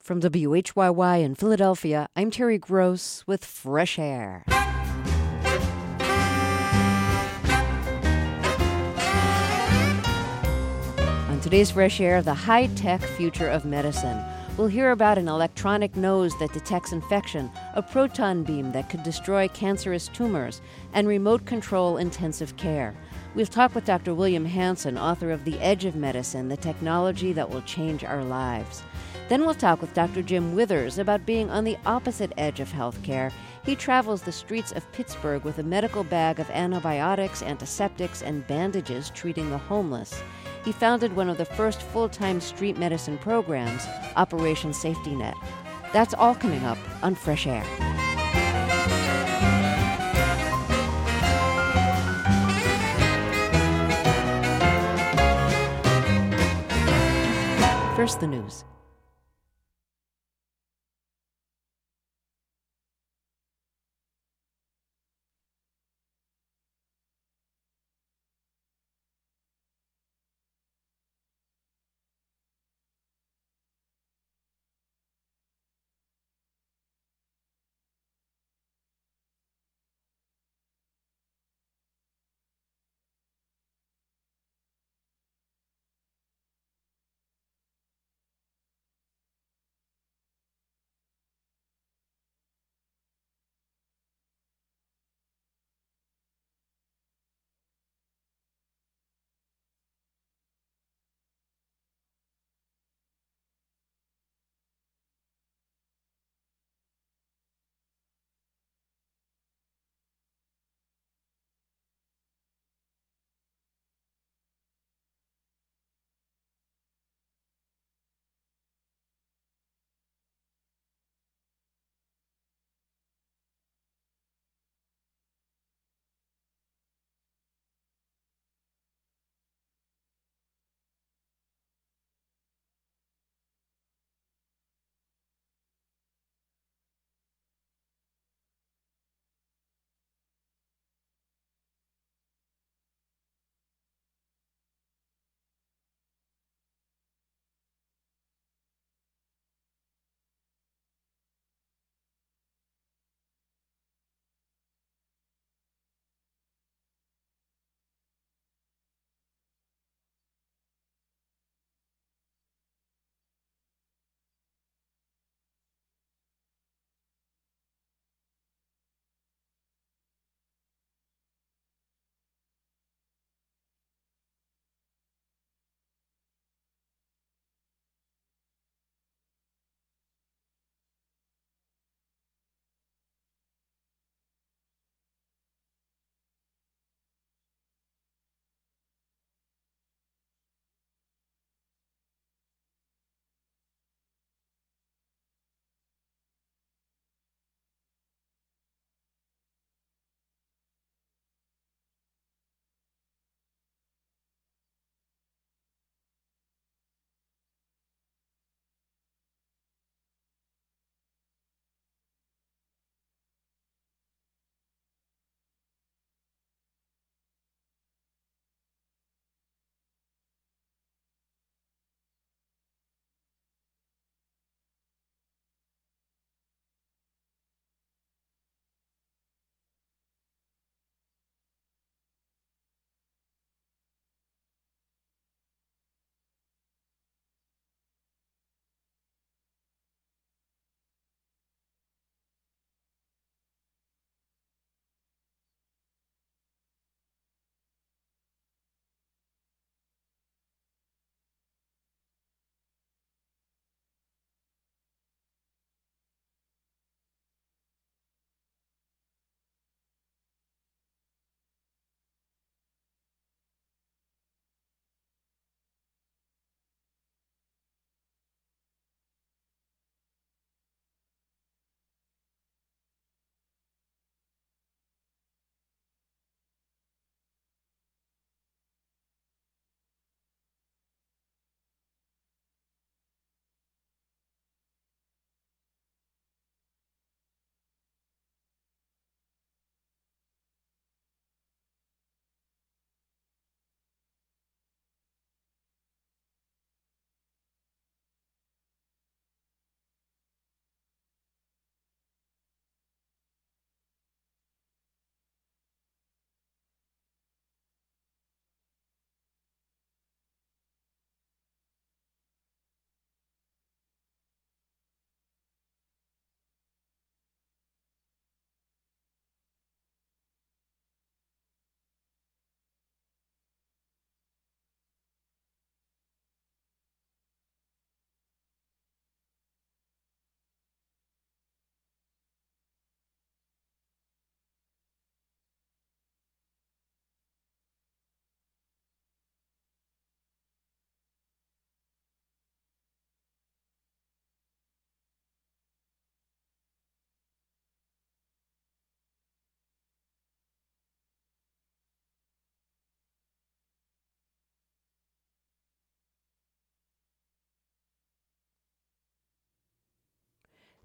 From WHYY in Philadelphia, I'm Terry Gross with Fresh Air. On today's Fresh Air, the high-tech future of medicine. We'll hear about an electronic nose that detects infection, a proton beam that could destroy cancerous tumors, and remote control intensive care. We'll talk with Dr. William Hanson, author of The Edge of Medicine, the technology that will change our lives. Then we'll talk with Dr. Jim Withers about being on the opposite edge of healthcare. He travels the streets of Pittsburgh with a medical bag of antibiotics, antiseptics, and bandages treating the homeless. He founded one of the first full-time street medicine programs, Operation Safety Net. That's all coming up on Fresh Air. First, the news.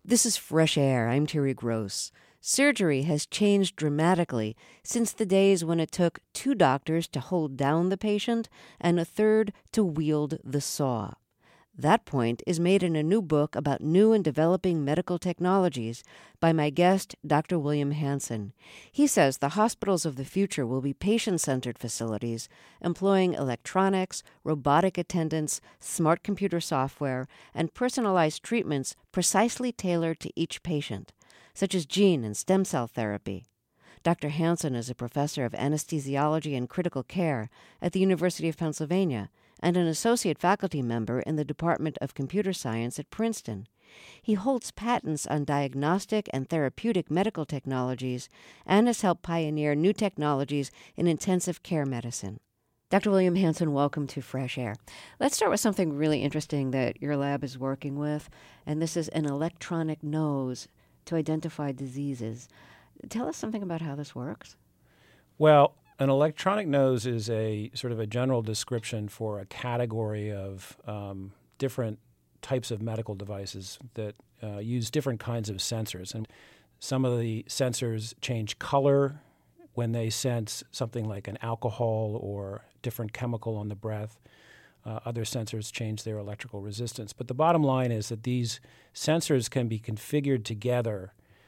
This is Fresh Air. I'm Terry Gross. Surgery has changed dramatically since the days when it took 2 doctors to hold down the patient and a third to wield the saw. That point is made in a new book about new and developing medical technologies by my guest, Dr. William Hansen. He says the hospitals of the future will be patient-centered facilities employing electronics, robotic attendants, smart computer software, and personalized treatments precisely tailored to each patient, such as gene and stem cell therapy. Dr. Hansen is a professor of anesthesiology and critical care at the University of Pennsylvania and an associate faculty member in the Department of Computer Science at Princeton. He holds patents on diagnostic and therapeutic medical technologies and has helped pioneer new technologies in intensive care medicine. Dr. William Hansen, welcome to Fresh Air. Let's start with something really interesting that your lab is working with, and this is an electronic nose to identify diseases. Tell us something about how this works. Well, an electronic nose is a sort of a general description for a category of different types of medical devices that use different kinds of sensors. And some of the sensors change color when they sense something like an alcohol or different chemical on the breath. Other sensors change their electrical resistance. But the bottom line is that these sensors can be configured together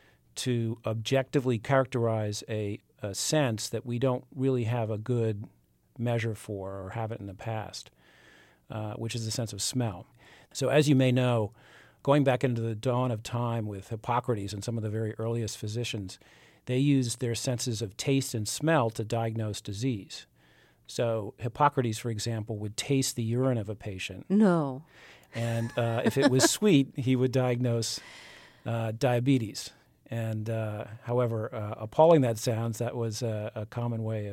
to objectively characterize a sense that we don't really have a good measure for or have it in the past, which is the sense of smell. So as you may know, going back into the dawn of time with Hippocrates and some of the very earliest physicians, they used their senses of taste and smell to diagnose disease. So Hippocrates, for example, would taste the urine of a patient. No. And if it was sweet, he would diagnose diabetes. And however appalling that sounds, that was a common way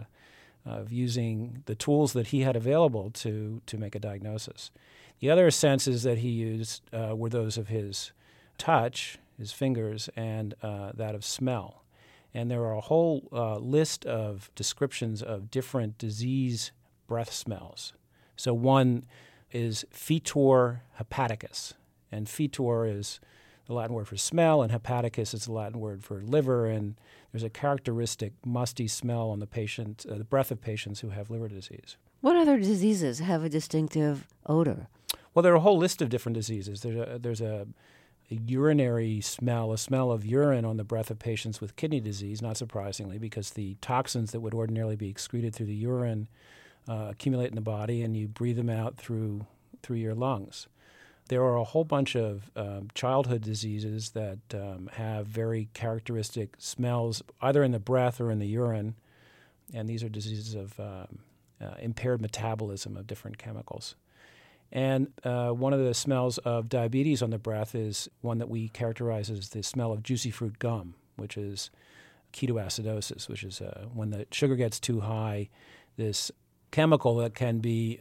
of using the tools that he had available to make a diagnosis. The other senses that he used were those of his touch, his fingers, and that of smell. And there are a whole list of descriptions of different disease breath smells. So one is fetor hepaticus, and fetor is the Latin word for smell, and hepaticus is the Latin word for liver, and there's a characteristic musty smell on the breath of patients who have liver disease. What other diseases have a distinctive odor? Well, there are a whole list of different diseases. There's a urinary smell, a smell of urine on the breath of patients with kidney disease, not surprisingly, because the toxins that would ordinarily be excreted through the urine accumulate in the body, and you breathe them out through your lungs. There are a whole bunch of childhood diseases that have very characteristic smells, either in the breath or in the urine, and these are diseases of impaired metabolism of different chemicals. And one of the smells of diabetes on the breath is one that we characterize as the smell of juicy fruit gum, which is ketoacidosis, which is when the sugar gets too high, this chemical that can be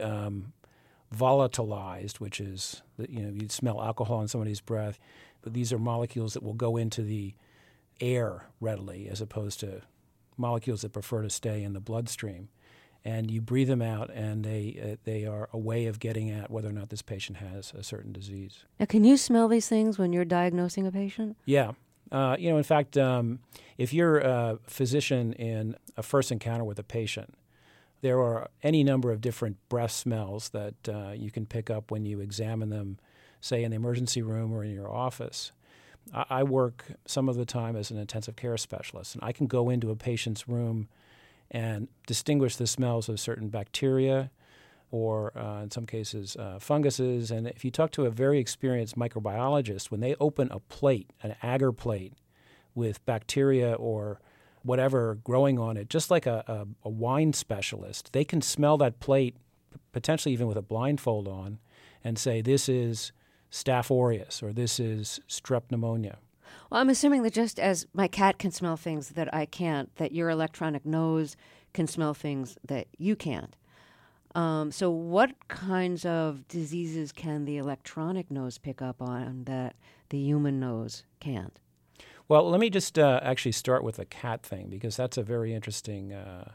volatilized, which is, you'd smell alcohol in somebody's breath, but these are molecules that will go into the air readily as opposed to molecules that prefer to stay in the bloodstream. And you breathe them out, and they are a way of getting at whether or not this patient has a certain disease. Now, can you smell these things when you're diagnosing a patient? Yeah. In fact, if you're a physician in a first encounter with a patient, there are any number of different breath smells that you can pick up when you examine them, say, in the emergency room or in your office. I work some of the time as an intensive care specialist, and I can go into a patient's room and distinguish the smells of certain bacteria or, in some cases, funguses. And if you talk to a very experienced microbiologist, when they open a plate, an agar plate, with bacteria or whatever growing on it, just like a wine specialist, they can smell that plate, potentially even with a blindfold on, and say, this is Staph aureus or this is strep pneumonia. Well, I'm assuming that just as my cat can smell things that I can't, that your electronic nose can smell things that you can't. So what kinds of diseases can the electronic nose pick up on that the human nose can't? Well, let me just actually start with the cat thing, because that's a very interesting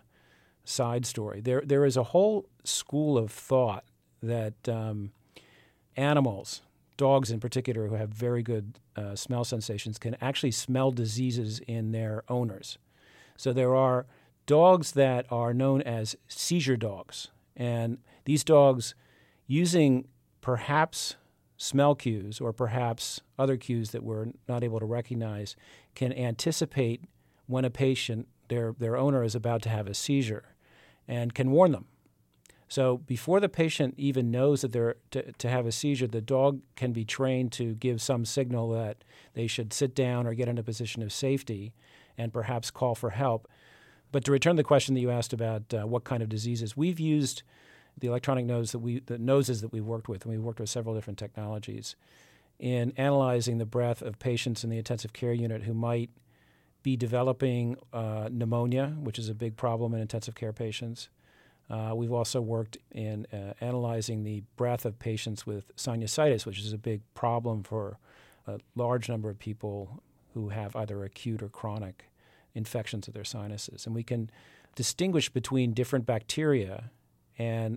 side story. There is a whole school of thought that animals, dogs in particular who have very good smell sensations can actually smell diseases in their owners. So there are dogs that are known as seizure dogs, and these dogs, using perhaps smell cues or perhaps other cues that we're not able to recognize, can anticipate when a patient, their owner, is about to have a seizure and can warn them. So before the patient even knows that they're to have a seizure, the dog can be trained to give some signal that they should sit down or get in a position of safety and perhaps call for help. But to return to the question that you asked about what kind of diseases, we've used the electronic nose the noses that we've worked with, and we've worked with several different technologies, in analyzing the breath of patients in the intensive care unit who might be developing pneumonia, which is a big problem in intensive care patients. We've also worked in analyzing the breath of patients with sinusitis, which is a big problem for a large number of people who have either acute or chronic infections of their sinuses. And we can distinguish between different bacteria, and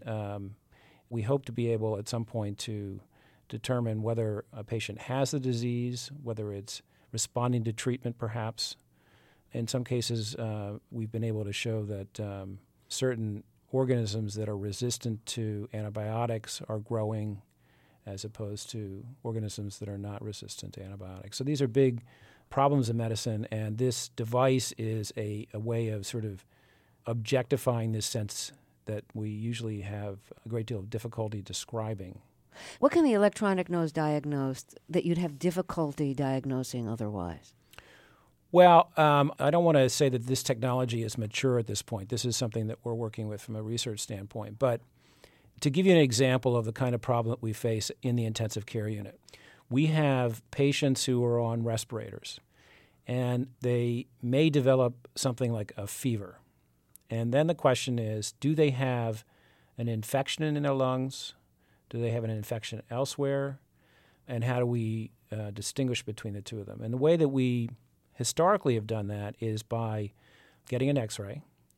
we hope to be able at some point to determine whether a patient has the disease, whether it's responding to treatment perhaps. In some cases, we've been able to show that certain organisms that are resistant to antibiotics are growing as opposed to organisms that are not resistant to antibiotics. So these are big problems in medicine, and this device is a way of sort of objectifying this sense that we usually have a great deal of difficulty describing. What can the electronic nose diagnose that you'd have difficulty diagnosing otherwise? Well, I don't want to say that this technology is mature at this point. This is something that we're working with from a research standpoint. But to give you an example of the kind of problem that we face in the intensive care unit, we have patients who are on respirators, and they may develop something like a fever. And then the question is, do they have an infection in their lungs? Do they have an infection elsewhere? And how do we distinguish between the two of them? And the way that we historically have done that is by getting an X-ray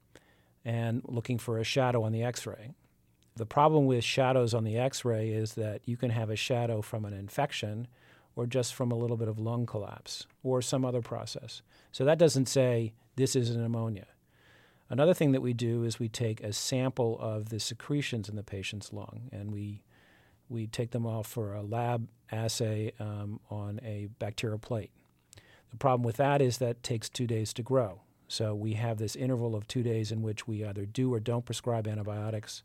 and looking for a shadow on the X-ray. The problem with shadows on the X-ray is that you can have a shadow from an infection or just from a little bit of lung collapse or some other process. So that doesn't say this is a pneumonia. Another thing that we do is we take a sample of the secretions in the patient's lung, and we take them off for a lab assay on a bacterial plate. The problem with that is that it takes 2 days to grow. So we have this interval of 2 days in which we either do or don't prescribe antibiotics.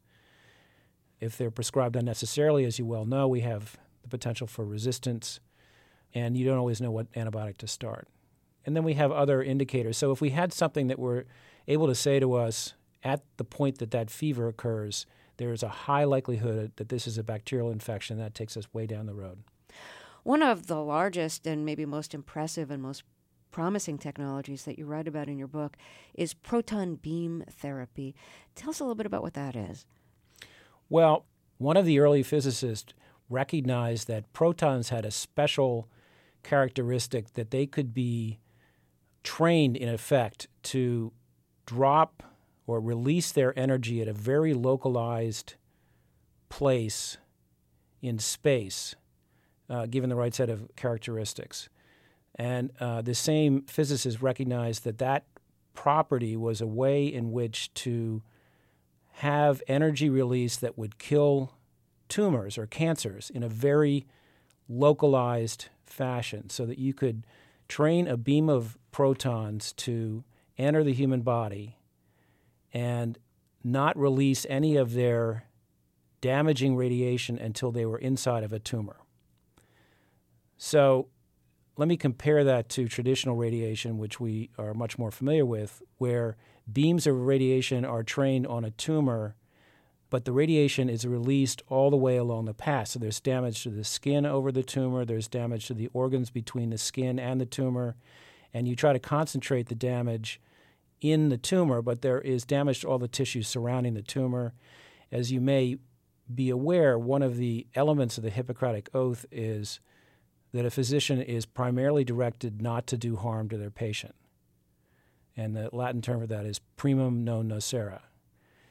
If they're prescribed unnecessarily, as you well know, we have the potential for resistance, and you don't always know what antibiotic to start. And then we have other indicators. So if we had something that we're able to say to us at the point that that fever occurs, there's a high likelihood that this is a bacterial infection, that takes us way down the road. One of the largest and maybe most impressive and most promising technologies that you write about in your book is proton beam therapy. Tell us a little bit about what that is. Well, one of the early physicists recognized that protons had a special characteristic that they could be trained, in effect, to drop or release their energy at a very localized place in space, given the right set of characteristics. And the same physicists recognized that that property was a way in which to have energy release that would kill tumors or cancers in a very localized fashion, so that you could train a beam of protons to enter the human body and not release any of their damaging radiation until they were inside of a tumor. So let me compare that to traditional radiation, which we are much more familiar with, where beams of radiation are trained on a tumor, but the radiation is released all the way along the path. So there's damage to the skin over the tumor, there's damage to the organs between the skin and the tumor, and you try to concentrate the damage in the tumor, but there is damage to all the tissues surrounding the tumor. As you may be aware, one of the elements of the Hippocratic Oath is that a physician is primarily directed not to do harm to their patient. And the Latin term for that is primum non nocere.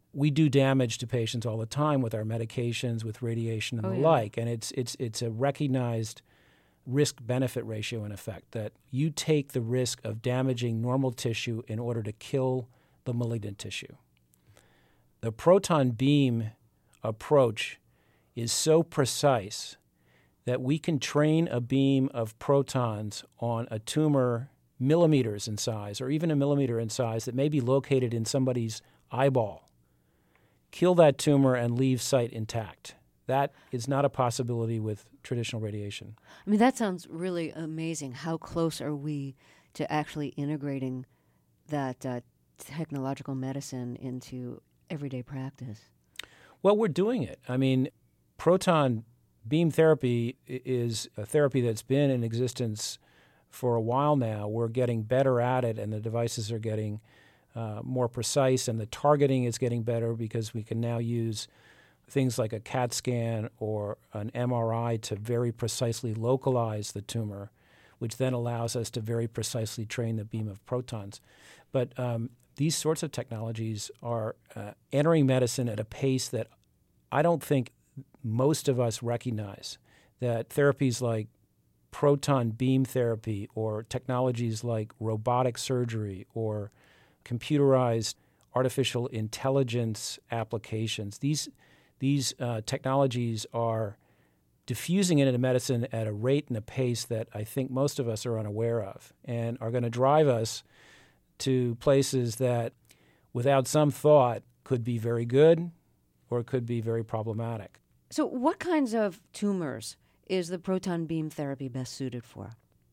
we do damage to patients all the time with our medications, with radiation and the like, and it's a recognized risk-benefit ratio in effect, that you take the risk of damaging normal tissue in order to kill the malignant tissue. The proton beam approach is so precise that we can train a beam of protons on a tumor millimeters in size, or even a millimeter in size, that may be located in somebody's eyeball, kill that tumor and leave sight intact. That is not a possibility with traditional radiation. I mean, that sounds really amazing. How close are we to actually integrating that technological medicine into everyday practice? Well, we're doing it. I mean, proton beam therapy is a therapy that's been in existence for a while now. We're getting better at it, and the devices are getting more precise, and the targeting is getting better because we can now use things like a CAT scan or an MRI to very precisely localize the tumor, which then allows us to very precisely train the beam of protons. But these sorts of technologies are entering medicine at a pace that I don't think most of us recognize, that therapies like proton beam therapy or technologies like robotic surgery or computerized artificial intelligence applications, these technologies are diffusing into medicine at a rate and a pace that I think most of us are unaware of, and are going to drive us to places that, without some thought, could be very good or could be very problematic. So what kinds of tumors is the proton beam therapy best suited for?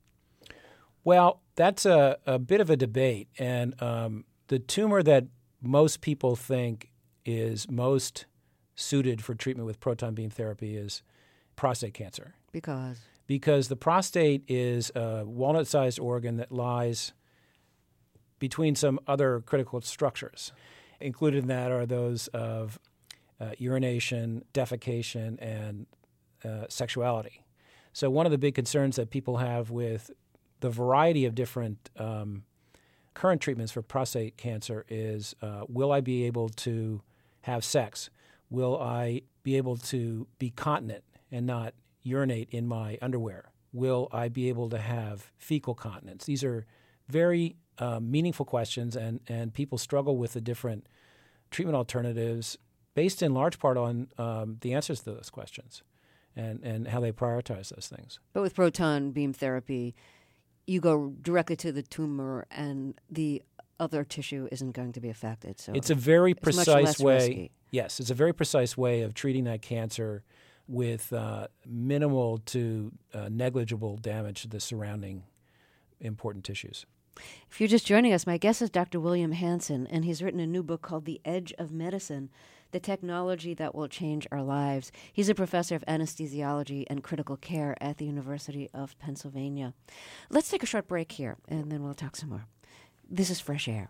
Well, that's a bit of a debate, and the tumor that most people think is most suited for treatment with proton beam therapy is prostate cancer. Because the prostate is a walnut-sized organ that lies between some other critical structures. Included in that are those of urination, defecation, and sexuality. So one of the big concerns that people have with the variety of different current treatments for prostate cancer is, will I be able to have sex? Will I be able to be continent and not urinate in my underwear? Will I be able to have fecal continence? These are very meaningful questions, and people struggle with the different treatment alternatives based in large part on the answers to those questions and how they prioritize those things. But with proton beam therapy, you go directly to the tumor and the other tissue isn't going to be affected. So it's a very precise way. Risky. Yes, it's a very precise way of treating that cancer with minimal to negligible damage to the surrounding important tissues. If you're just joining us, my guest is Dr. William Hansen, and he's written a new book called The Edge of Medicine, The Technology That Will Change Our Lives. He's a professor of anesthesiology and critical care at the University of Pennsylvania. Let's take a short break here, and then we'll talk some more. This is Fresh Air.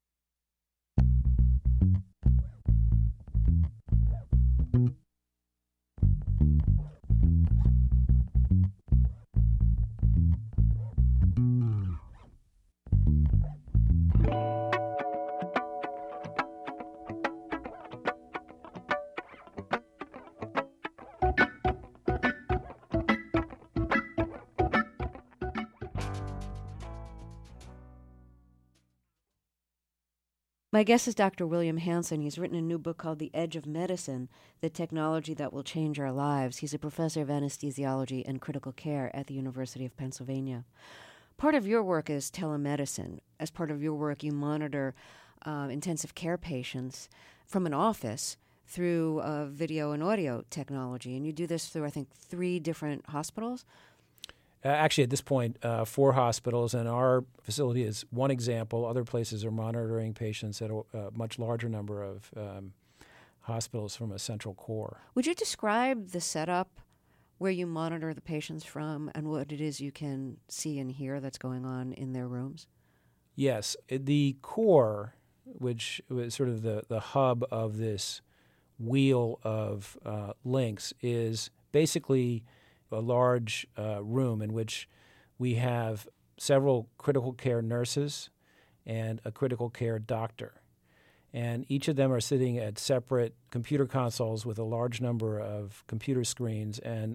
My guest is Dr. William Hansen. He's written a new book called The Edge of Medicine, The Technology That Will Change Our Lives. He's a professor of anesthesiology and critical care at the University of Pennsylvania. Part of your work is telemedicine. As part of your work, you monitor intensive care patients from an office through video and audio technology. And you do this through, I think, 3 different hospitals? Actually, at this point, 4 hospitals, and our facility is one example. Other places are monitoring patients at a much larger number of hospitals from a central core. Would you describe the setup where you monitor the patients from and what it is you can see and hear that's going on in their rooms? Yes. The core, which was sort of the hub of this wheel of links, is basically a large room in which we have several critical care nurses and a critical care doctor. And each of them are sitting at separate computer consoles with a large number of computer screens. And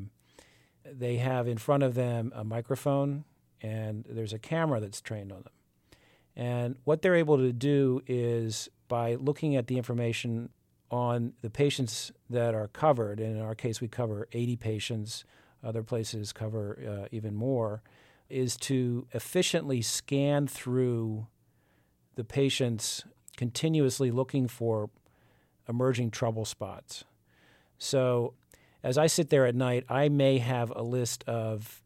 they have in front of them a microphone, and there's a camera that's trained on them. And what they're able to do is, by looking at the information on the patients that are covered, and in our case we cover 80 patients, other places cover even more, is to efficiently scan through the patients, continuously looking for emerging trouble spots. So as I sit there at night, I may have a list of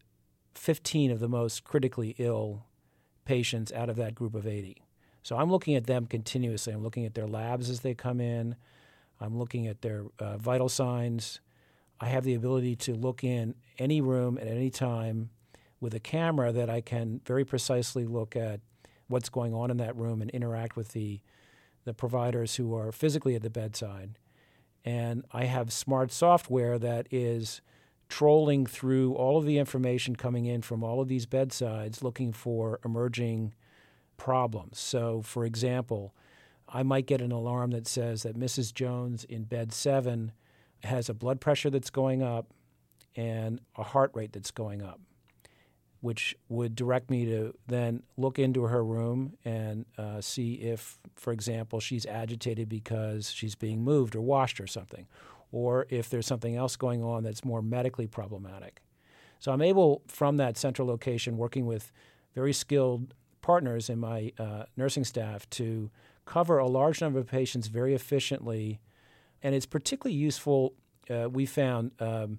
15 of the most critically ill patients out of that group of 80. So I'm looking at them continuously. I'm looking at their labs as they come in. I'm looking at their vital signs. I have the ability to look in any room at any time with a camera that I can very precisely look at what's going on in that room and interact with the providers who are physically at the bedside. And I have smart software that is trolling through all of the information coming in from all of these bedsides, looking for emerging problems. So, for example, I might get an alarm that says that Mrs. Jones in bed 7 has a blood pressure that's going up and a heart rate that's going up, which would direct me to then look into her room and see if, for example, she's agitated because she's being moved or washed or something, or if there's something else going on that's more medically problematic. So I'm able, from that central location, working with very skilled partners in my nursing staff, to cover a large number of patients very efficiently. And it's particularly useful, we found,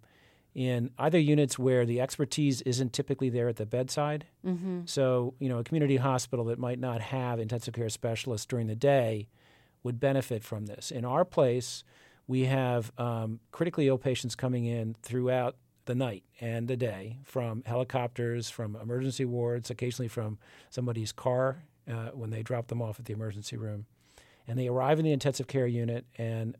in either units where the expertise isn't typically there at the bedside. Mm-hmm. So, a community hospital that might not have intensive care specialists during the day would benefit from this. In our place, we have critically ill patients coming in throughout the night and the day, from helicopters, from emergency wards, occasionally from somebody's car when they drop them off at the emergency room. And they arrive in the intensive care unit, and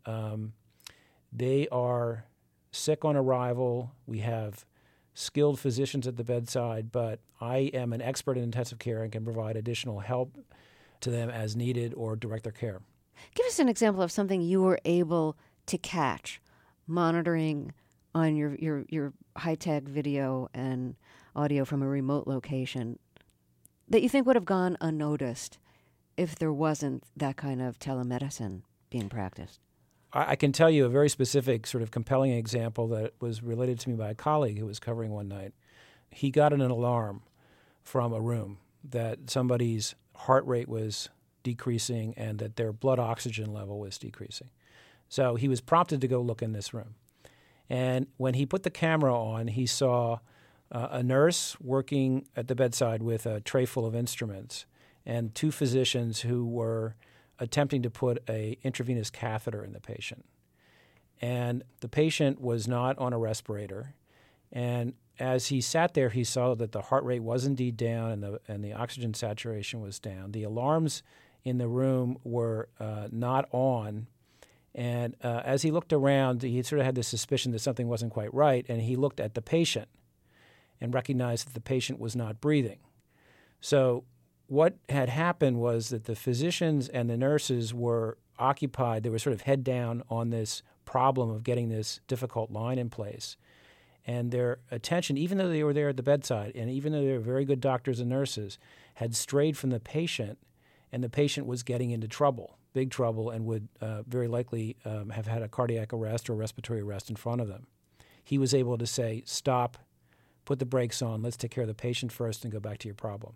they are sick on arrival. We have skilled physicians at the bedside, but I am an expert in intensive care and can provide additional help to them as needed or direct their care. Give us an example of something you were able to catch, monitoring on your high-tech video and audio from a remote location, that you think would have gone unnoticed if there wasn't that kind of telemedicine being practiced. I can tell you a very specific, sort of compelling example that was related to me by a colleague who was covering one night. He got an alarm from a room that somebody's heart rate was decreasing and that their blood oxygen level was decreasing. So he was prompted to go look in this room. And when he put the camera on, he saw a nurse working at the bedside with a tray full of instruments and two physicians who were attempting to put an intravenous catheter in the patient. And the patient was not on a respirator. And as he sat there, he saw that the heart rate was indeed down and the oxygen saturation was down. The alarms in the room were not on. And as he looked around, he sort of had this suspicion that something wasn't quite right, and he looked at the patient and recognized that the patient was not breathing. So what had happened was that the physicians and the nurses were occupied. They were sort of head down on this problem of getting this difficult line in place. And their attention, even though they were there at the bedside, and even though they were very good doctors and nurses, had strayed from the patient, and the patient was getting into trouble, big trouble, and would very likely have had a cardiac arrest or respiratory arrest in front of them. He was able to say, stop, put the brakes on, let's take care of the patient first and go back to your problem.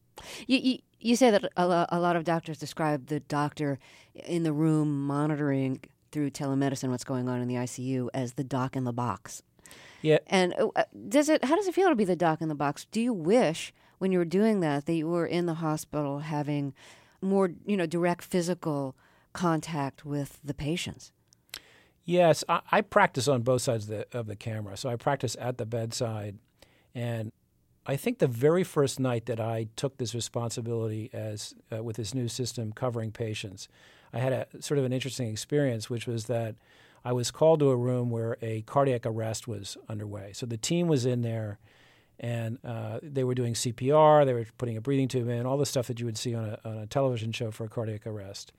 You say that a lot of doctors describe the doctor in the room monitoring through telemedicine what's going on in the ICU as the doc in the box. Yeah. And how does it feel to be the doc in the box? Do you wish, when you were doing that you were in the hospital having more, direct physical contact with the patients? Yes, I practice on both sides of the camera. So I practice at the bedside, and I think the very first night that I took this responsibility as with this new system covering patients, I had a sort of an interesting experience, which was that I was called to a room where a cardiac arrest was underway. So the team was in there, and they were doing CPR, they were putting a breathing tube in, all the stuff that you would see on a television show for a cardiac arrest.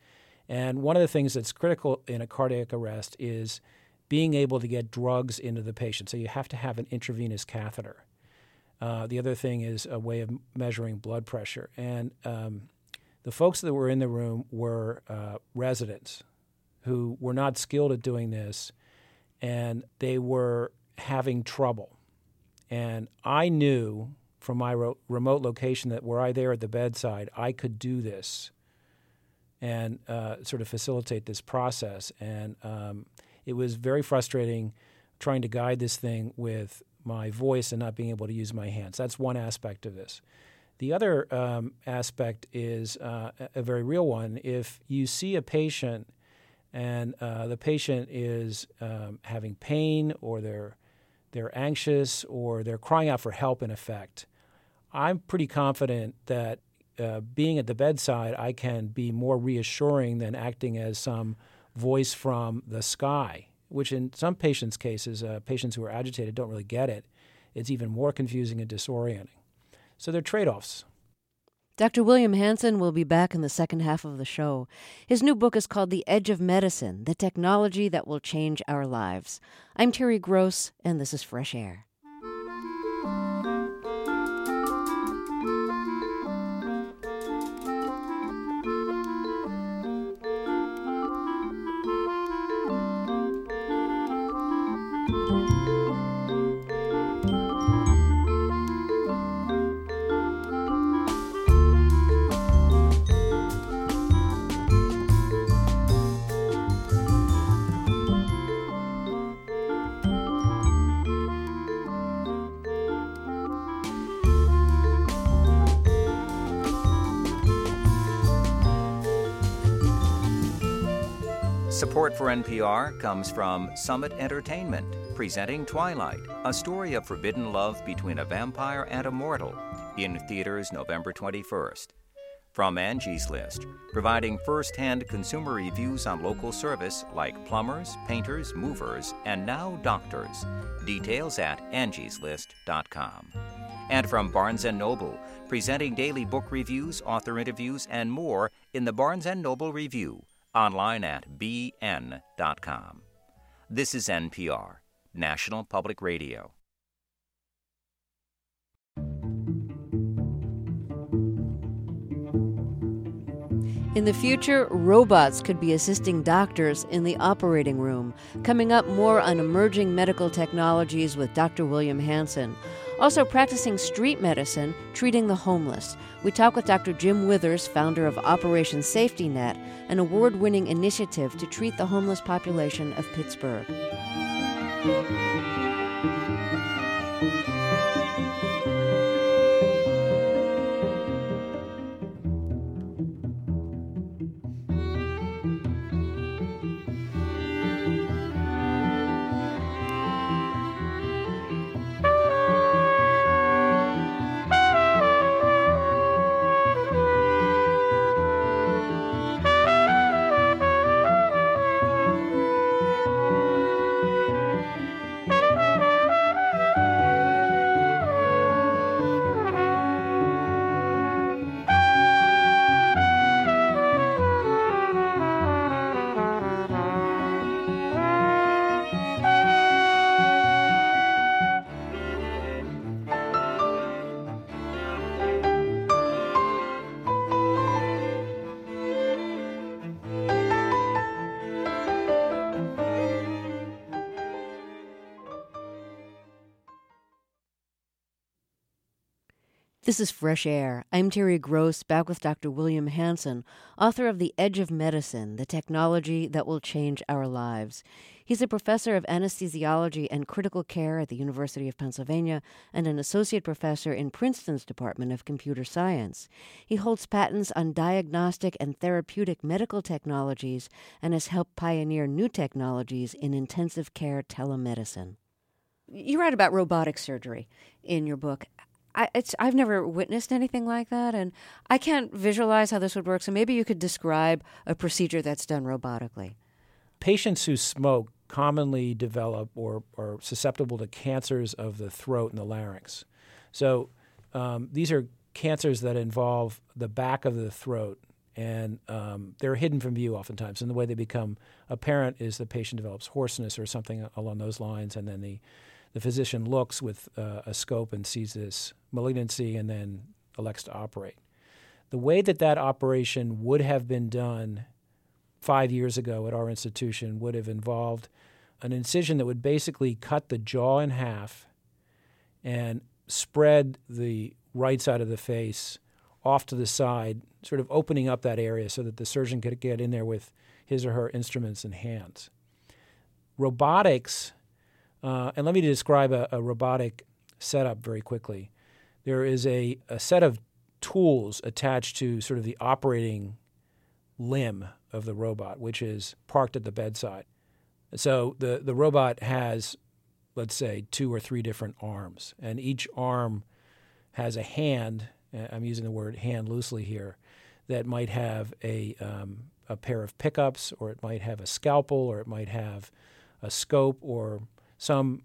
And one of the things that's critical in a cardiac arrest is being able to get drugs into the patient. So you have to have an intravenous catheter. The other thing is a way of measuring blood pressure. And the folks that were in the room were residents who were not skilled at doing this, and they were having trouble. And I knew from my remote location that were I there at the bedside, I could do this and sort of facilitate this process. And it was very frustrating trying to guide this thing with my voice and not being able to use my hands. That's one aspect of this. The other aspect is a very real one. If you see a patient and the patient is having pain, or they're anxious, or they're crying out for help, in effect, I'm pretty confident that being at the bedside, I can be more reassuring than acting as some voice from the sky, which in some patients' cases, patients who are agitated don't really get it. It's even more confusing and disorienting. So there are trade-offs. Dr. William Hanson will be back in the second half of the show. His new book is called The Edge of Medicine, The Technology That Will Change Our Lives. I'm Terry Gross, and this is Fresh Air. Support for NPR comes from Summit Entertainment, presenting Twilight, a story of forbidden love between a vampire and a mortal, in theaters November 21st. From Angie's List, providing first-hand consumer reviews on local service like plumbers, painters, movers, and now doctors. Details at angieslist.com. And from Barnes & Noble, presenting daily book reviews, author interviews, and more in the Barnes & Noble Review, online at bn.com. This is NPR, National Public Radio. In the future, robots could be assisting doctors in the operating room. Coming up, more on emerging medical technologies with Dr. William Hanson. Also practicing street medicine, treating the homeless. We talk with Dr. Jim Withers, founder of Operation Safety Net, an award-winning initiative to treat the homeless population of Pittsburgh. This is Fresh Air. I'm Terry Gross, back with Dr. William Hanson, author of The Edge of Medicine, the technology that will change our lives. He's a professor of anesthesiology and critical care at the University of Pennsylvania and an associate professor in Princeton's Department of Computer Science. He holds patents on diagnostic and therapeutic medical technologies and has helped pioneer new technologies in intensive care telemedicine. You write about robotic surgery in your book. I've never witnessed anything like that, and I can't visualize how this would work, so maybe you could describe a procedure that's done robotically. Patients who smoke commonly develop or are susceptible to cancers of the throat and the larynx. So these are cancers that involve the back of the throat, and they're hidden from view oftentimes. And the way they become apparent is the patient develops hoarseness or something along those lines, and then the physician looks with a scope and sees this malignancy and then elects to operate. The way that operation would have been done 5 years ago at our institution would have involved an incision that would basically cut the jaw in half and spread the right side of the face off to the side, sort of opening up that area so that the surgeon could get in there with his or her instruments and hands. Robotics, and let me describe a robotic setup very quickly. There is a set of tools attached to sort of the operating limb of the robot, which is parked at the bedside. So the robot has, let's say, 2 or 3 different arms, and each arm has a hand, I'm using the word hand loosely here, that might have a pair of pickups, or it might have a scalpel, or it might have a scope, or some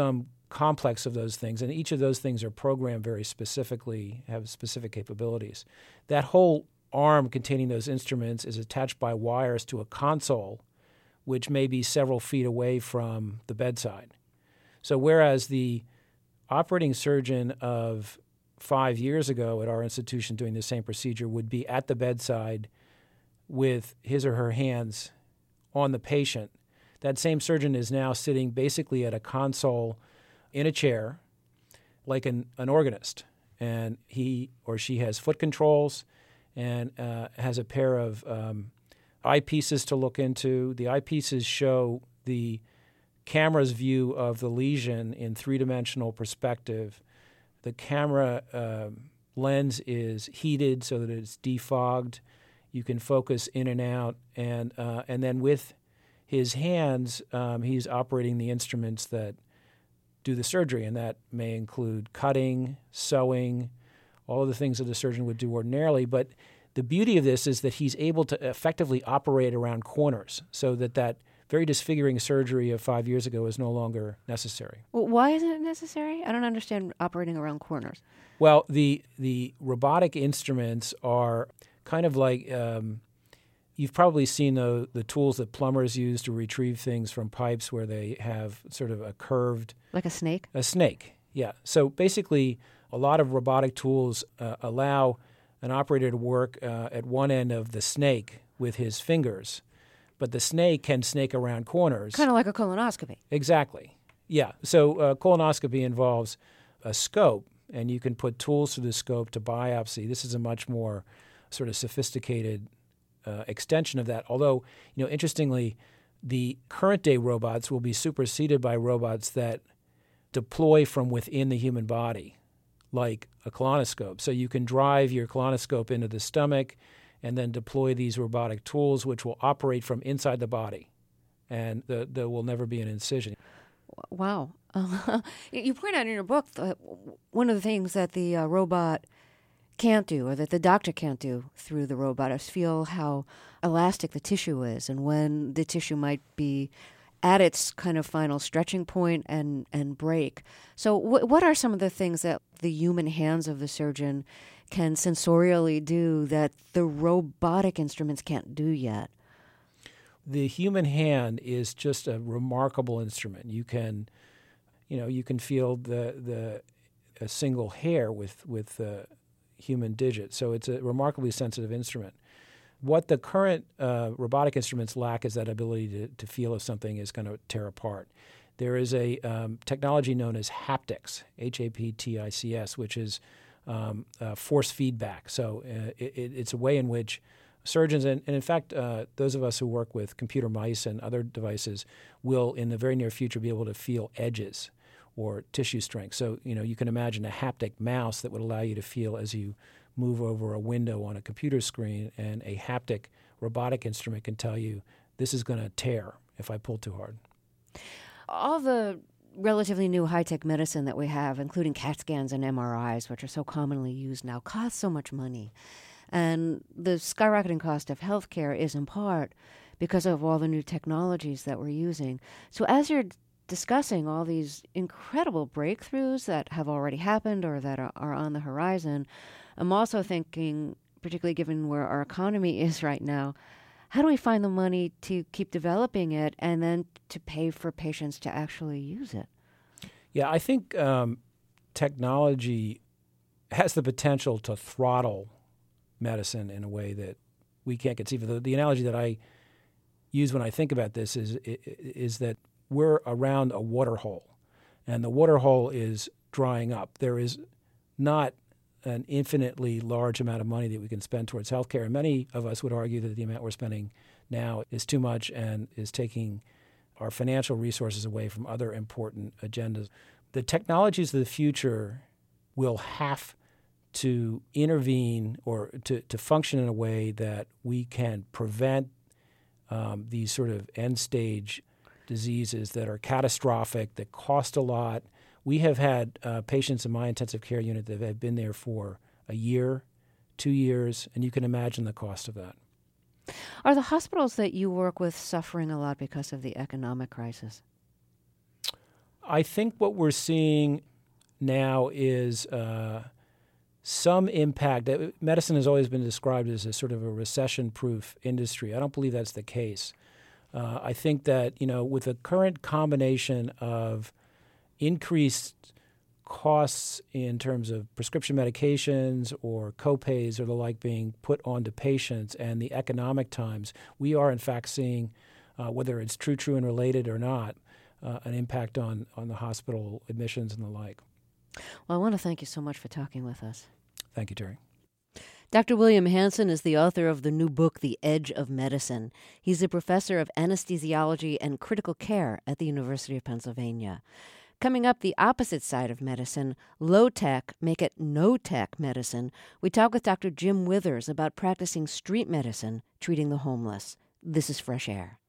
complex of those things. And each of those things are programmed very specifically, have specific capabilities. That whole arm containing those instruments is attached by wires to a console, which may be several feet away from the bedside. So whereas the operating surgeon of 5 years ago at our institution doing the same procedure would be at the bedside with his or her hands on the patient, that same surgeon is now sitting basically at a console in a chair like an organist. And he or she has foot controls and has a pair of eyepieces to look into. The eyepieces show the camera's view of the lesion in 3-dimensional perspective. The camera lens is heated so that it's defogged. You can focus in and out, and then with his hands, he's operating the instruments that do the surgery, and that may include cutting, sewing, all of the things that a surgeon would do ordinarily. But the beauty of this is that he's able to effectively operate around corners, so that very disfiguring surgery of 5 years ago is no longer necessary. Well, why isn't it necessary? I don't understand operating around corners. Well, the robotic instruments are kind of like you've probably seen the tools that plumbers use to retrieve things from pipes, where they have sort of a curved... Like a snake? A snake, yeah. So basically, a lot of robotic tools allow an operator to work at one end of the snake with his fingers, but the snake can snake around corners. Kind of like a colonoscopy. Exactly, yeah. So colonoscopy involves a scope, and you can put tools through the scope to biopsy. This is a much more sort of sophisticated extension of that. Although, interestingly, the current day robots will be superseded by robots that deploy from within the human body, like a colonoscope. So you can drive your colonoscope into the stomach and then deploy these robotic tools, which will operate from inside the body, and there will never be an incision. Wow. You point out in your book that one of the things that the robot can't do, or that the doctor can't do through the robot, is feel how elastic the tissue is, and when the tissue might be at its kind of final stretching point and break. So what are some of the things that the human hands of the surgeon can sensorially do that the robotic instruments can't do yet? The human hand is just a remarkable instrument. You can feel a single hair with human digit. So it's a remarkably sensitive instrument. What the current robotic instruments lack is that ability to feel if something is going to tear apart. There is a technology known as haptics, HAPTICS, which is force feedback. So it's a way in which surgeons, and in fact, those of us who work with computer mice and other devices will, in the very near future, be able to feel edges or tissue strength. So, you can imagine a haptic mouse that would allow you to feel as you move over a window on a computer screen, and a haptic robotic instrument can tell you this is going to tear if I pull too hard. All the relatively new high-tech medicine that we have, including CAT scans and MRIs, which are so commonly used now, cost so much money. And the skyrocketing cost of healthcare is in part because of all the new technologies that we're using. So as you're discussing all these incredible breakthroughs that have already happened or that are on the horizon, I'm also thinking particularly given where our economy is right now, how do we find the money to keep developing it and then to pay for patients to actually use it? Yeah, I think technology has the potential to throttle medicine in a way that we can't conceive of. The analogy that I use when I think about this is that we're around a water hole, and the water hole is drying up. There is not an infinitely large amount of money that we can spend towards healthcare, and many of us would argue that the amount we're spending now is too much and is taking our financial resources away from other important agendas. The technologies of the future will have to intervene or to function in a way that we can prevent these sort of end-stage diseases that are catastrophic, that cost a lot. We have had patients in my intensive care unit that have been there for a year, 2 years, and you can imagine the cost of that. Are the hospitals that you work with suffering a lot because of the economic crisis? I think what we're seeing now is some impact. Medicine has always been described as a sort of a recession-proof industry. I don't believe that's the case. I think that, with the current combination of increased costs in terms of prescription medications or copays or the like being put onto patients and the economic times, we are in fact seeing, whether it's true and related or not, an impact on the hospital admissions and the like. Well, I want to thank you so much for talking with us. Thank you, Terry. Dr. William Hansen is the author of the new book, The Edge of Medicine. He's a professor of anesthesiology and critical care at the University of Pennsylvania. Coming up, the opposite side of medicine, low-tech, make it no-tech medicine. We talk with Dr. Jim Withers about practicing street medicine, treating the homeless. This is Fresh Air.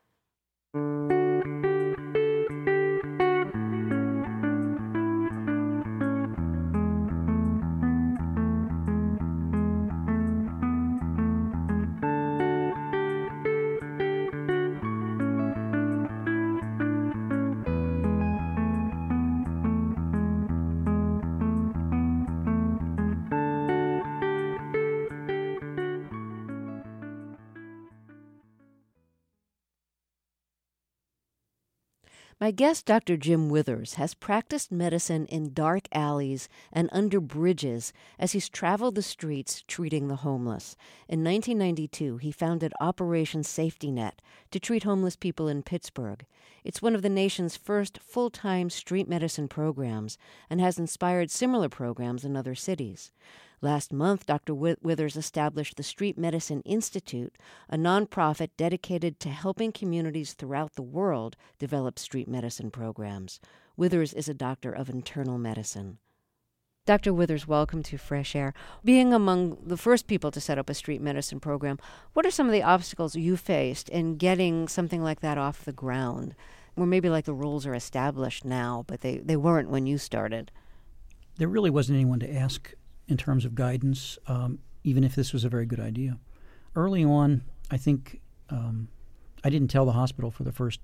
My guest, Dr. Jim Withers, has practiced medicine in dark alleys and under bridges as he's traveled the streets treating the homeless. In 1992, he founded Operation Safety Net to treat homeless people in Pittsburgh. It's one of the nation's first full-time street medicine programs and has inspired similar programs in other cities. Last month, Dr. Withers established the Street Medicine Institute, a nonprofit dedicated to helping communities throughout the world develop street medicine programs. Withers is a doctor of internal medicine. Dr. Withers, welcome to Fresh Air. Being among the first people to set up a street medicine program, what are some of the obstacles you faced in getting something like that off the ground? Or maybe like the rules are established now, but they weren't when you started. There really wasn't anyone to ask in terms of guidance, even if this was a very good idea. Early on, I think I didn't tell the hospital for the first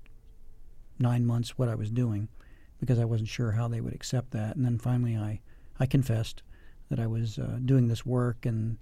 9 months what I was doing because I wasn't sure how they would accept that. And then finally I confessed that I was doing this work and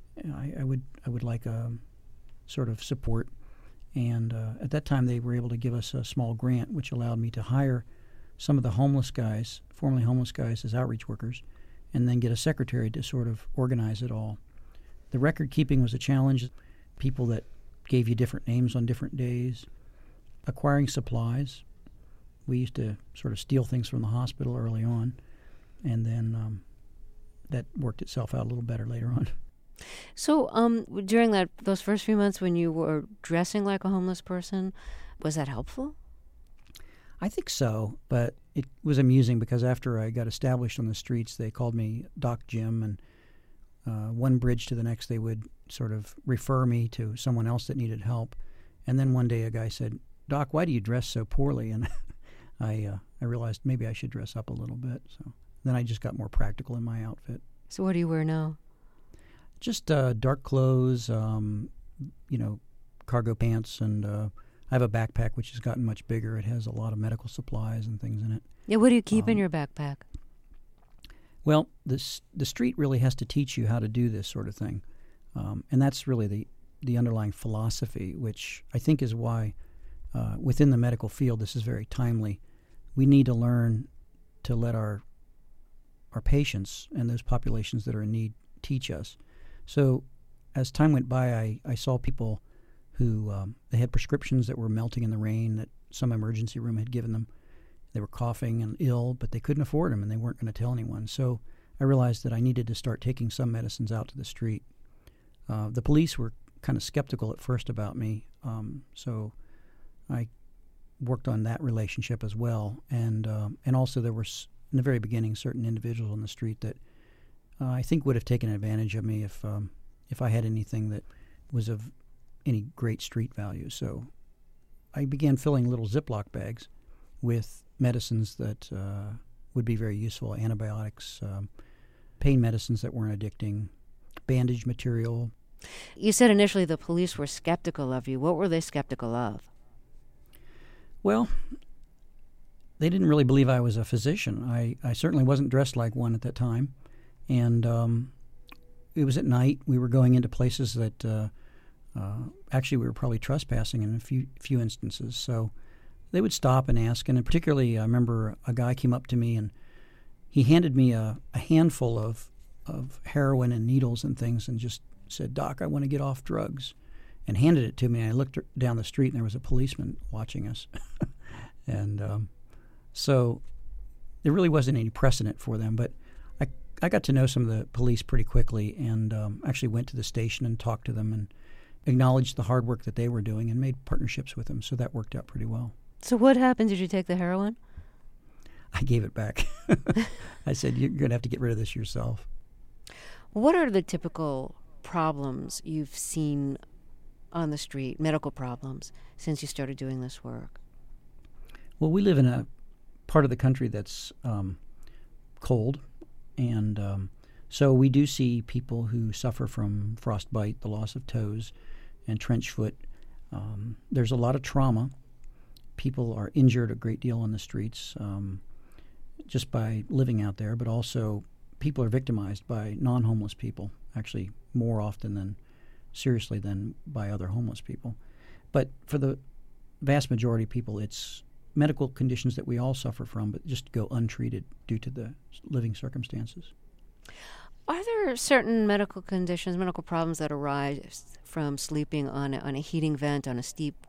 I would like a sort of support. And at that time they were able to give us a small grant which allowed me to hire some of the homeless guys, formerly homeless guys, as outreach workers, and then get a secretary to sort of organize it all. The record keeping was a challenge. People that gave you different names on different days. Acquiring supplies. We used to sort of steal things from the hospital early on, and then that worked itself out a little better later on. So during those first few months when you were dressing like a homeless person, was that helpful? I think so, but it was amusing because after I got established on the streets, they called me Doc Jim, and one bridge to the next, they would sort of refer me to someone else that needed help. And then one day a guy said, "Doc, why do you dress so poorly?" And I realized maybe I should dress up a little bit. So then I just got more practical in my outfit. So what do you wear now? Just dark clothes, cargo pants, and I have a backpack which has gotten much bigger. It has a lot of medical supplies and things in it. Yeah, what do you keep in your backpack? Well, the street really has to teach you how to do this sort of thing. And that's really the underlying philosophy, which I think is why within the medical field this is very timely. We need to learn to let our patients and those populations that are in need teach us. So as time went by, I saw people who they had prescriptions that were melting in the rain that some emergency room had given them. They were coughing and ill, but they couldn't afford them, and they weren't going to tell anyone. So I realized that I needed to start taking some medicines out to the street. The police were kind of skeptical at first about me, so I worked on that relationship as well. And also there were, in the very beginning, certain individuals on the street that I think would have taken advantage of me if I had anything that was of any great street value. So I began filling little Ziploc bags with medicines that would be very useful, antibiotics, pain medicines that weren't addicting, bandage material. You said initially the police were skeptical of you. What were they skeptical of? Well, they didn't really believe I was a physician. I certainly wasn't dressed like one at that time. And it was at night. We were going into places that actually we were probably trespassing in a few instances. So they would stop and ask. And particularly, I remember a guy came up to me and he handed me a handful of heroin and needles and things and just said, "Doc, I want to get off drugs," and handed it to me. I looked down the street and there was a policeman watching us. And so there really wasn't any precedent for them. But I got to know some of the police pretty quickly and actually went to the station and talked to them and acknowledged the hard work that they were doing and made partnerships with them. So that worked out pretty well. So what happened? Did you take the heroin? I gave it back. I said, "You're going to have to get rid of this yourself." What are the typical problems you've seen on the street, medical problems, since you started doing this work? Well, we live in a part of the country that's cold, and so we do see people who suffer from frostbite, the loss of toes, and trench foot. There's a lot of trauma. People are injured a great deal on the streets just by living out there, but also people are victimized by non-homeless people, actually more often than seriously than by other homeless people. But for the vast majority of people, it's medical conditions that we all suffer from, but just go untreated due to the living circumstances. Are there certain medical conditions, medical problems that arise from sleeping on a heating vent, on a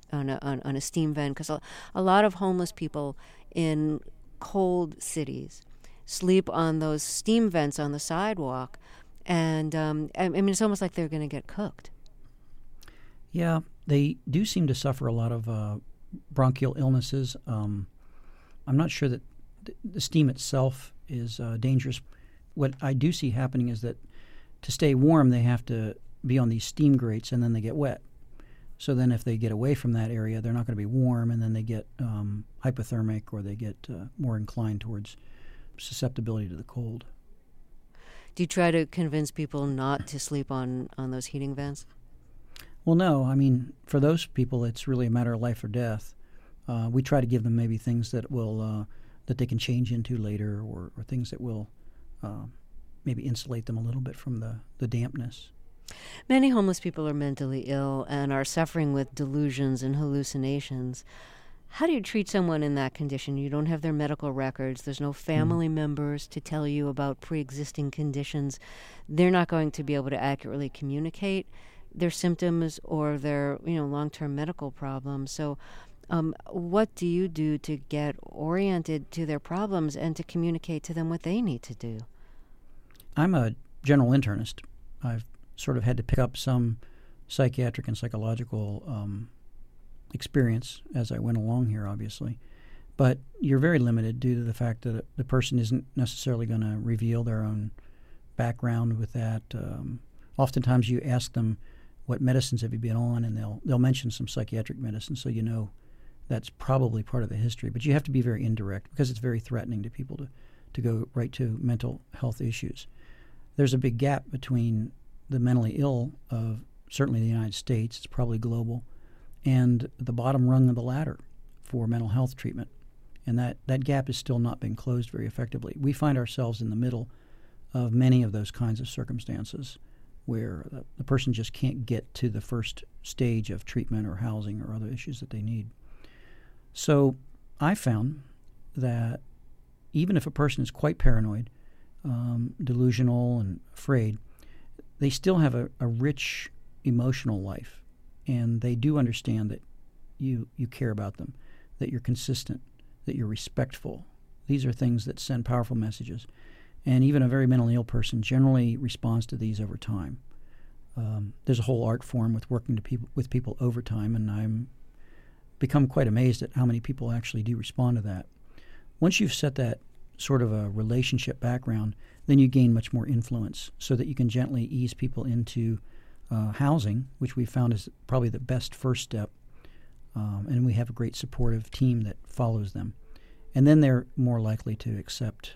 steam vent? Because a lot of homeless people in cold cities sleep on those steam vents on the sidewalk, and I mean it's almost like they're going to get cooked. Yeah, they do seem to suffer a lot of bronchial illnesses. I'm not sure that the steam itself is dangerous. What I do see happening is that to stay warm, they have to be on these steam grates, and then they get wet. So then if they get away from that area, they're not going to be warm, and then they get hypothermic, or they get more inclined towards susceptibility to the cold. Do you try to convince people not to sleep on those heating vents? Well, no. I mean, for those people, it's really a matter of life or death. We try to give them maybe things that will that they can change into later, or things that will maybe insulate them a little bit from the dampness. Many homeless people are mentally ill and are suffering with delusions and hallucinations. How do you treat someone in that condition? You don't have their medical records. There's no family members to tell you about pre-existing conditions. They're not going to be able to accurately communicate their symptoms or their long-term medical problems. So what do you do to get oriented to their problems and to communicate to them what they need to do? I'm a general internist. I've sort of had to pick up some psychiatric and psychological experience as I went along here, obviously. But you're very limited due to the fact that the person isn't necessarily going to reveal their own background with that. Oftentimes you ask them, what medicines have you been on, and they'll mention some psychiatric medicine, so you know that's probably part of the history. But you have to be very indirect because it's very threatening to people to go right to mental health issues. There's a big gap between the mentally ill of certainly the United States, it's probably global, and the bottom rung of the ladder for mental health treatment. And that gap has still not been closed very effectively. We find ourselves in the middle of many of those kinds of circumstances where the person just can't get to the first stage of treatment or housing or other issues that they need. So I found that even if a person is quite paranoid, delusional and afraid, they still have a rich emotional life, and they do understand that you care about them, that you're consistent, that you're respectful. These are things that send powerful messages. And even a very mentally ill person generally responds to these over time. There's a whole art form with working with people over time, and I'm become quite amazed at how many people actually do respond to that. Once you've set that sort of a relationship background, then you gain much more influence so that you can gently ease people into housing, which we found is probably the best first step. And we have a great supportive team that follows them. And then they're more likely to accept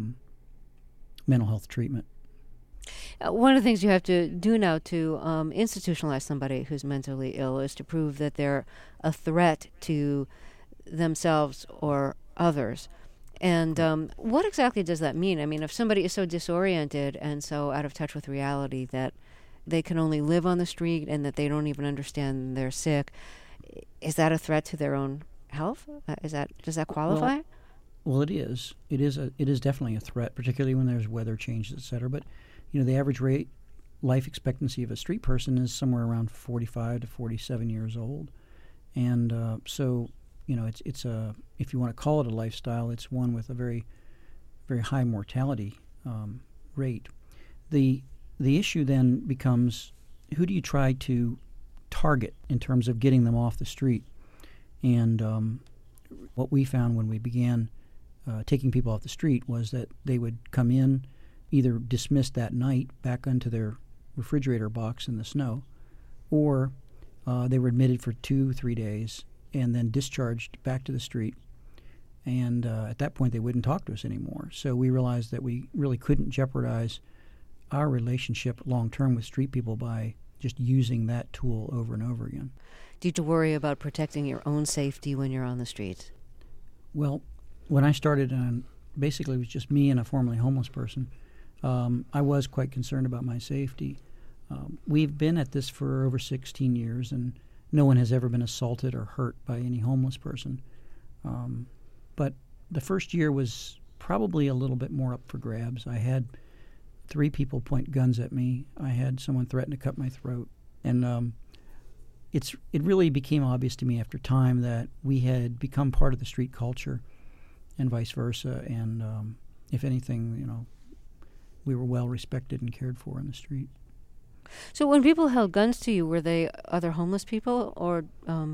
mental health treatment. One of the things you have to do now to institutionalize somebody who's mentally ill is to prove that they're a threat to themselves or others. And what exactly does that mean? I mean, if somebody is so disoriented and so out of touch with reality that they can only live on the street and that they don't even understand they're sick, is that a threat to their own health? Does that qualify? Well, it is. It is definitely a threat, particularly when there's weather changes, et cetera. But the average life expectancy of a street person is somewhere around 45 to 47 years old, and so it's a, if you want to call it a lifestyle, it's one with a very, very high mortality rate. The issue then becomes, who do you try to target in terms of getting them off the street? And what we found when we began taking people off the street was that they would come in, either dismissed that night back onto their refrigerator box in the snow, or they were admitted for 2-3 days and then discharged back to the street. And at that point, they wouldn't talk to us anymore. So we realized that we really couldn't jeopardize our relationship long-term with street people by just using that tool over and over again. Do you have to worry about protecting your own safety when you're on the streets? Well, when I started, basically it was just me and a formerly homeless person. I was quite concerned about my safety. We've been at this for over 16 years, and no one has ever been assaulted or hurt by any homeless person. But the first year was probably a little bit more up for grabs. I had 3 people point guns at me. I had someone threaten to cut my throat. And it really became obvious to me after time that we had become part of the street culture and vice versa. And if anything, we were well respected and cared for in the street. So when people held guns to you, were they other homeless people or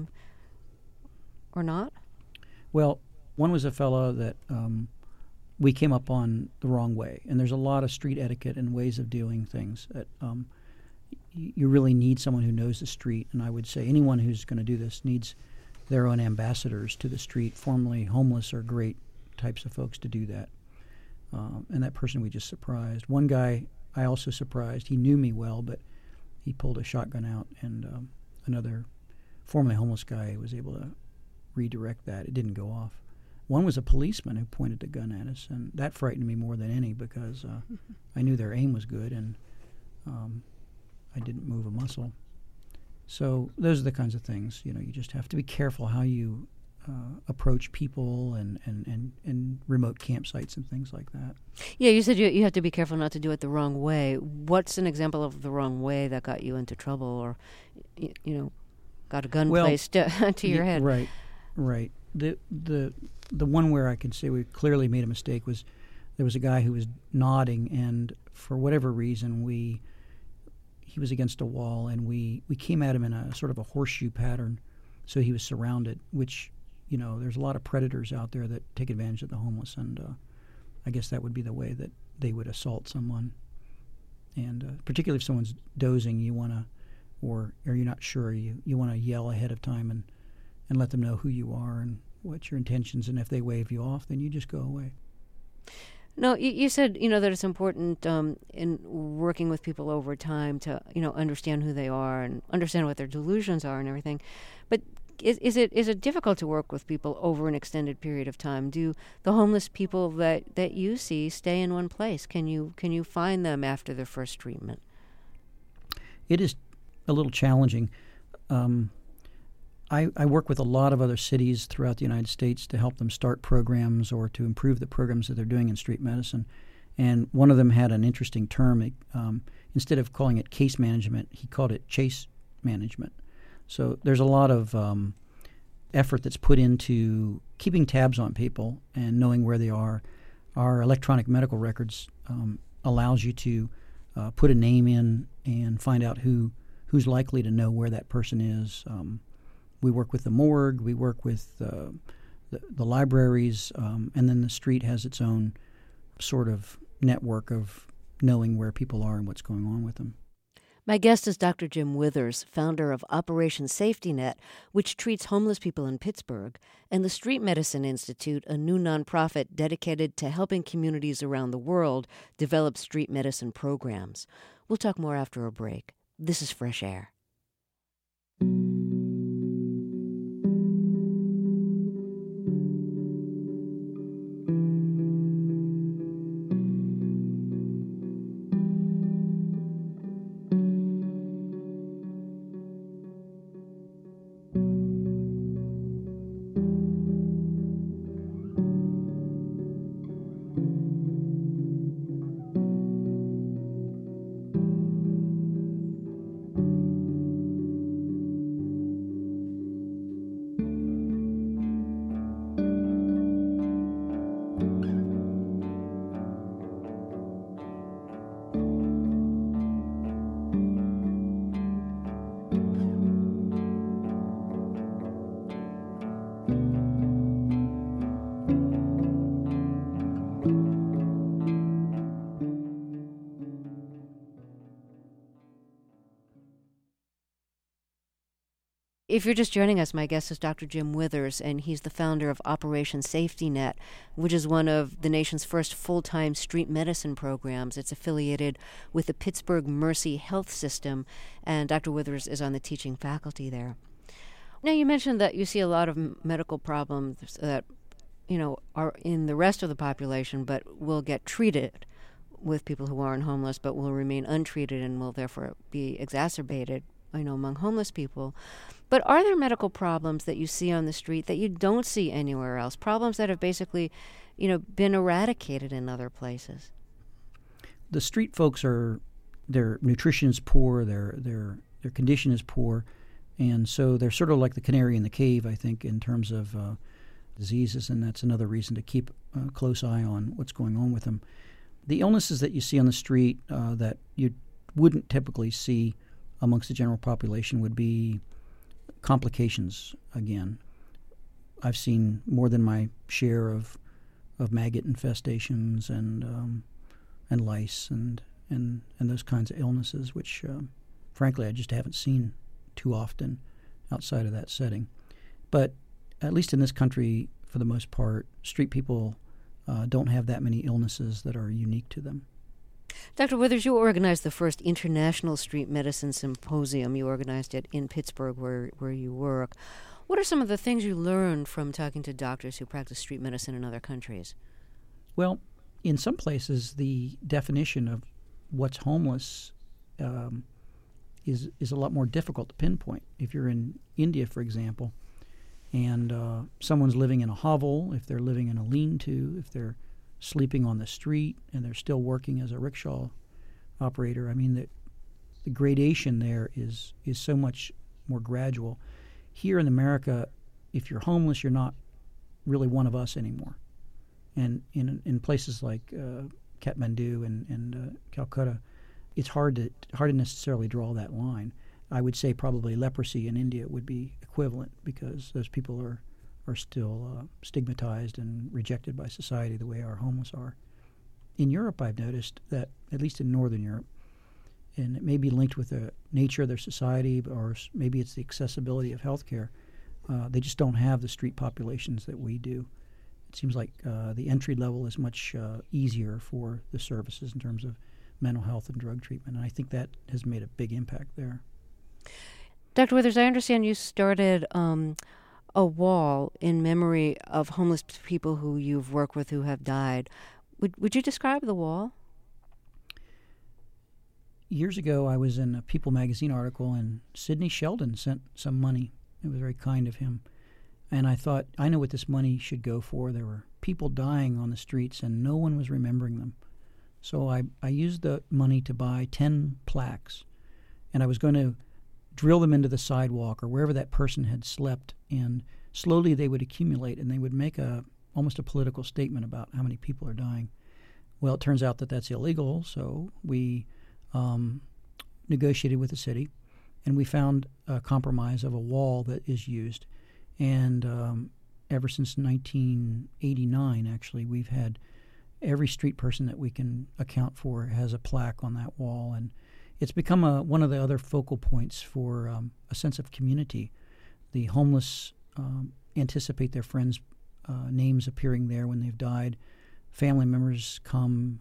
not? Well, one was a fellow that we came up on the wrong way. And there's a lot of street etiquette and ways of doing things that you really need someone who knows the street. And I would say anyone who's going to do this needs their own ambassadors to the street. Formerly homeless are great types of folks to do that. And that person we just surprised. One guy I also surprised. He knew me well, but he pulled a shotgun out, and another formerly homeless guy was able to redirect that. It didn't go off. One was a policeman who pointed the gun at us, and that frightened me more than any because I knew their aim was good, and I didn't move a muscle. So those are the kinds of things. You just have to be careful how you approach people and remote campsites and things like that. Yeah, you said you have to be careful not to do it the wrong way. What's an example of the wrong way that got you into trouble or, got a gun placed to your head? Right. The one where I can say we clearly made a mistake was there was a guy who was nodding, and for whatever reason he was against a wall, and we came at him in a sort of a horseshoe pattern, so he was surrounded, which there's a lot of predators out there that take advantage of the homeless, and I guess that would be the way that they would assault someone. And particularly if someone's dozing, you want to, or you're not sure, you want to yell ahead of time and let them know who you are and what your intentions, and if they wave you off, then you just go away. No, you said, that it's important in working with people over time to, understand who they are and understand what their delusions are and everything. But is it difficult to work with people over an extended period of time? Do the homeless people that you see stay in one place? Can you find them after their first treatment? it is a little challenging. I work with a lot of other cities throughout the United States to help them start programs or to improve the programs that they're doing in street medicine. And one of them had an interesting term. Instead of calling it case management, he called it chase management. So there's a lot of effort that's put into keeping tabs on people and knowing where they are. Our electronic medical records allows you to put a name in and find out who's likely to know where that person is. We work with the morgue, we work with the libraries, and then the street has its own sort of network of knowing where people are and what's going on with them. My guest is Dr. Jim Withers, founder of Operation Safety Net, which treats homeless people in Pittsburgh, and the Street Medicine Institute, a new nonprofit dedicated to helping communities around the world develop street medicine programs. We'll talk more after a break. This is Fresh Air. If you're just joining us, my guest is Dr. Jim Withers, and he's the founder of Operation Safety Net, which is one of the nation's first full-time street medicine programs. It's affiliated with the Pittsburgh Mercy Health System, and Dr. Withers is on the teaching faculty there. Now, you mentioned that you see a lot of medical problems that, are in the rest of the population, but will get treated with people who aren't homeless, but will remain untreated and will therefore be exacerbated, among homeless people. But are there medical problems that you see on the street that you don't see anywhere else? Problems that have basically, been eradicated in other places? The street folks their nutrition is poor, their condition is poor, and so they're sort of like the canary in the cave, I think, in terms of diseases, and that's another reason to keep a close eye on what's going on with them. The illnesses that you see on the street that you wouldn't typically see amongst the general population would be complications again. I've seen more than my share of maggot infestations and lice and those kinds of illnesses, which frankly I just haven't seen too often outside of that setting. But at least in this country, for the most part, street people don't have that many illnesses that are unique to them. Dr. Withers, you organized the first International Street Medicine Symposium. You organized it in Pittsburgh, where you work. What are some of the things you learned from talking to doctors who practice street medicine in other countries? Well, in some places, the definition of what's homeless is a lot more difficult to pinpoint. If you're in India, for example, and someone's living in a hovel, if they're living in a lean-to, if they're sleeping on the street and they're still working as a rickshaw operator, I mean, the gradation there is so much more gradual. Here in America, if you're homeless, you're not really one of us anymore. And in places like Kathmandu and Calcutta, it's hard to necessarily draw that line. I would say probably leprosy in India would be equivalent because those people are still stigmatized and rejected by society the way our homeless are. In Europe, I've noticed that, at least in Northern Europe, and it may be linked with the nature of their society, or maybe it's the accessibility of healthcare, they just don't have the street populations that we do. It seems like the entry level is much easier for the services in terms of mental health and drug treatment, and I think that has made a big impact there. Dr. Withers, I understand you started a wall in memory of homeless people who you've worked with who have died. Would you describe the wall? Years ago, I was in a People magazine article, and Sidney Sheldon sent some money. It was very kind of him. And I thought, I know what this money should go for. There were people dying on the streets, and no one was remembering them. So I used the money to buy 10 plaques, and I was going to drill them into the sidewalk or wherever that person had slept, and slowly they would accumulate, and they would make almost a political statement about how many people are dying. Well, it turns out that that's illegal, so we negotiated with the city, and we found a compromise of a wall that is used. And ever since 1989, actually, we've had every street person that we can account for has a plaque on that wall, and it's become one of the other focal points for a sense of community. The homeless anticipate their friends' names appearing there when they've died. Family members come,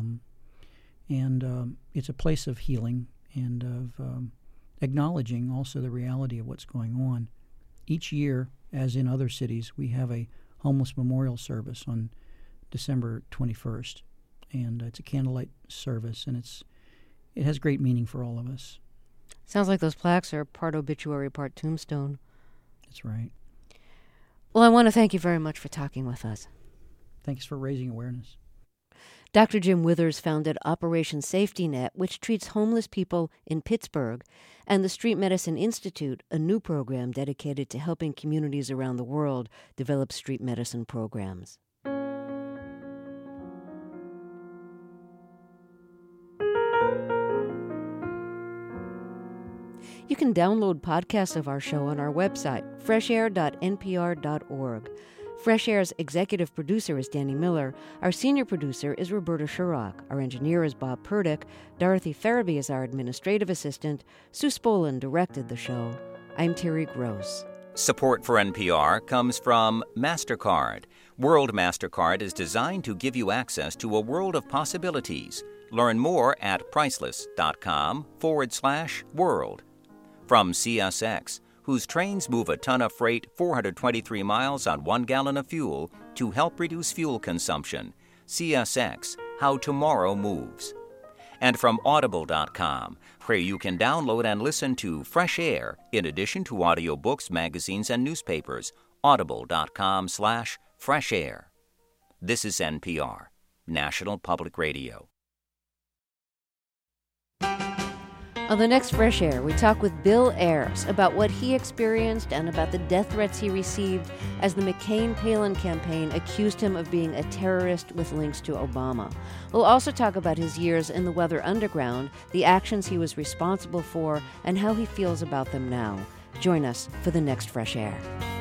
and it's a place of healing and of acknowledging also the reality of what's going on. Each year, as in other cities, we have a homeless memorial service on December 21st, and it's a candlelight service, and it has great meaning for all of us. Sounds like those plaques are part obituary, part tombstone. That's right. Well, I want to thank you very much for talking with us. Thanks for raising awareness. Dr. Jim Withers founded Operation Safety Net, which treats homeless people in Pittsburgh, and the Street Medicine Institute, a new program dedicated to helping communities around the world develop street medicine programs. You can download podcasts of our show on our website, freshair.npr.org. Fresh Air's executive producer is Danny Miller. Our senior producer is Roberta Shurrock. Our engineer is Bob Purdick. Dorothy Farabee is our administrative assistant. Sue Spolin directed the show. I'm Terry Gross. Support for NPR comes from MasterCard. World MasterCard is designed to give you access to a world of possibilities. Learn more at priceless.com/world. From CSX, whose trains move a ton of freight 423 miles on 1 gallon of fuel to help reduce fuel consumption. CSX, how tomorrow moves. And from Audible.com, where you can download and listen to Fresh Air in addition to audiobooks, magazines, and newspapers. Audible.com/Fresh Air. This is NPR, National Public Radio. On the next Fresh Air, we talk with Bill Ayers about what he experienced and about the death threats he received as the McCain-Palin campaign accused him of being a terrorist with links to Obama. We'll also talk about his years in the Weather Underground, the actions he was responsible for, and how he feels about them now. Join us for the next Fresh Air.